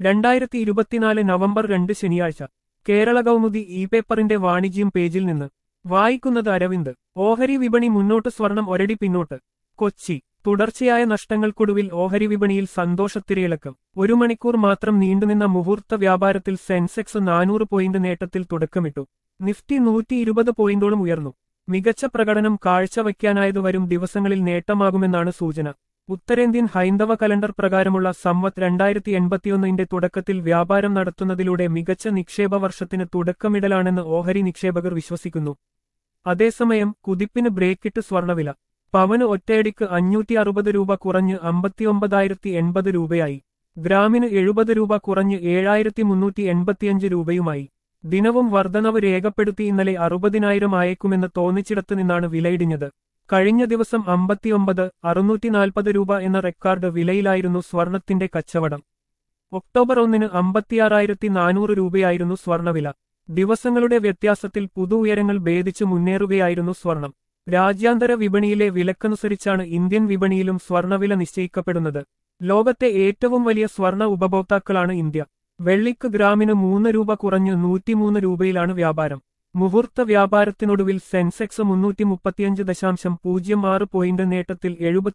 2024 November 2 ശനിയാഴ്ച കേരള കൗമുദി പേപ്പറിന്റെ വാണിജ്യം പേജിൽ നിന്ന് വായിക്കുന്നത് അരവിന്ദ്. ഓഹരി വിപണി മുന്നോട്ട്, സ്വർണം ഒരടി പിന്നോട്ട്. കൊച്ചി. തുടർച്ചയായ നഷ്ടങ്ങൾക്കൊടുവിൽ ഓഹരി വിപണിയിൽ സന്തോഷത്തിരയിളക്കം. 1 മണിക്കൂർ മാത്രം നീണ്ടുനിന്ന മുഹൂർത്ത വ്യാപാരത്തിൽ സെൻസെക്സ് 400 പോയിന്റ് നേട്ടത്തിൽ തുടക്കമിട്ടു. നിഫ്റ്റി 120 പോയിന്റോളം ഉയർന്നു. മികച്ച പ്രകടനം കാഴ്ചവയ്ക്കാനായത് വരും ദിവസങ്ങളിൽ നേട്ടമാകുമെന്നാണ് സൂചന. ഉത്തരേന്ത്യൻ ഹൈന്ദവ കലണ്ടർ പ്രകാരമുള്ള സംവത് 2081 തുടക്കത്തിൽ വ്യാപാരം നടത്തുന്നതിലൂടെ മികച്ച നിക്ഷേപ വർഷത്തിന് തുടക്കമിടലാണെന്ന് ഓഹരി നിക്ഷേപകർ വിശ്വസിക്കുന്നു. അതേസമയം കുതിപ്പിന് ബ്രേക്കിട്ട് സ്വർണവില. പവന് ഒറ്റയടിക്ക് 560 രൂപ കുറഞ്ഞ് 59,080 രൂപയായി. ഗ്രാമിന് 70 രൂപ കുറഞ്ഞ് 7,385 രൂപയുമായി. ദിനവും വർധനവ് രേഖപ്പെടുത്തി. ഇന്നലെ 60,000 ആയേക്കുമെന്ന് തോന്നിച്ചിടത്ത് നിന്നാണ് വിലയിടിഞ്ഞത്. കഴിഞ്ഞ ദിവസം 59,640 രൂപ എന്ന റെക്കോർഡ് വിലയിലായിരുന്നു സ്വർണത്തിന്റെ കച്ചവടം. ഒക്ടോബർ 1 56,400 രൂപയായിരുന്നു സ്വർണവില. ദിവസങ്ങളുടെ വ്യത്യാസത്തിൽ പുതു ഉയരങ്ങൾ ഭേദിച്ച് മുന്നേറുകയായിരുന്നു സ്വർണം. രാജ്യാന്തര വിപണിയിലെ വിലക്കനുസരിച്ചാണ് ഇന്ത്യൻ വിപണിയിലും സ്വർണവില നിശ്ചയിക്കപ്പെടുന്നത്. ലോകത്തെ ഏറ്റവും വലിയ സ്വർണ ഉപഭോക്താക്കളാണ് ഇന്ത്യ. വെള്ളിക്ക് ഗ്രാമിന് 3 രൂപ കുറഞ്ഞ് 103 രൂപയിലാണ് വ്യാപാരം. മുഹൂർത്ത വ്യാപാരത്തിനൊടുവിൽ സെൻസെക്സ് 335.06 പോയിന്റ് നേട്ടത്തിൽ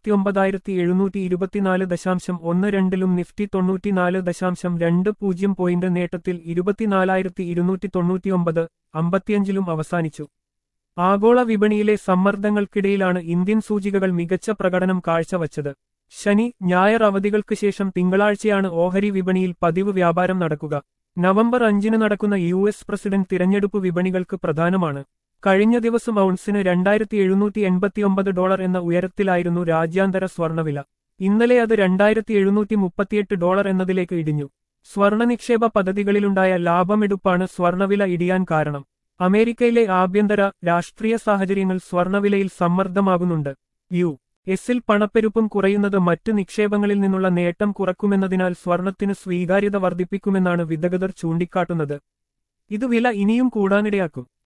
79,724.12ലും നിഫ്റ്റി 94.20 പോയിന്റ് നേട്ടത്തിൽ 24,299.55ലും അവസാനിച്ചു. ആഗോള വിപണിയിലെ സമ്മർദ്ദങ്ങൾക്കിടയിലാണ് ഇന്ത്യൻ സൂചികകൾ മികച്ച പ്രകടനം കാഴ്ചവച്ചത്. ശനി, ഞായർ അവധികൾക്ക് ശേഷം തിങ്കളാഴ്ചയാണ് ഓഹരി വിപണിയിൽ പതിവ് വ്യാപാരം നടക്കുക. നവംബർ 5 നടക്കുന്ന US പ്രസിഡന്റ് തിരഞ്ഞെടുപ്പ് വിപണികൾക്ക് പ്രധാനമാണ്. കഴിഞ്ഞ ദിവസം ഔൺസിന് $2,789 എന്ന ഉയരത്തിലായിരുന്നു രാജ്യാന്തര സ്വർണവില. ഇന്നലെ അത് $2,738 എന്നതിലേക്ക് ഇടിഞ്ഞു. സ്വർണ നിക്ഷേപ പദ്ധതികളിലുണ്ടായ ലാഭമെടുപ്പാണ് സ്വർണവില ഇടിയാൻ കാരണം. അമേരിക്കയിലെ ആഭ്യന്തര രാഷ്ട്രീയ സാഹചര്യങ്ങൾ സ്വർണവിലയിൽ സമ്മർദ്ദമാകുന്നുണ്ട്. US-ൽ പണപ്പെരുപ്പം കുറയുന്നത് മറ്റ് നിക്ഷേപങ്ങളിൽ നിന്നുള്ള നേട്ടം കുറക്കുമെന്നതിനാൽ സ്വർണത്തിന് സ്വീകാര്യത വർദ്ധിപ്പിക്കുമെന്നാണ് വിദഗ്ധർ ചൂണ്ടിക്കാട്ടുന്നത്. ഇത് വില ഇനിയും കൂടാനിടയാക്കും.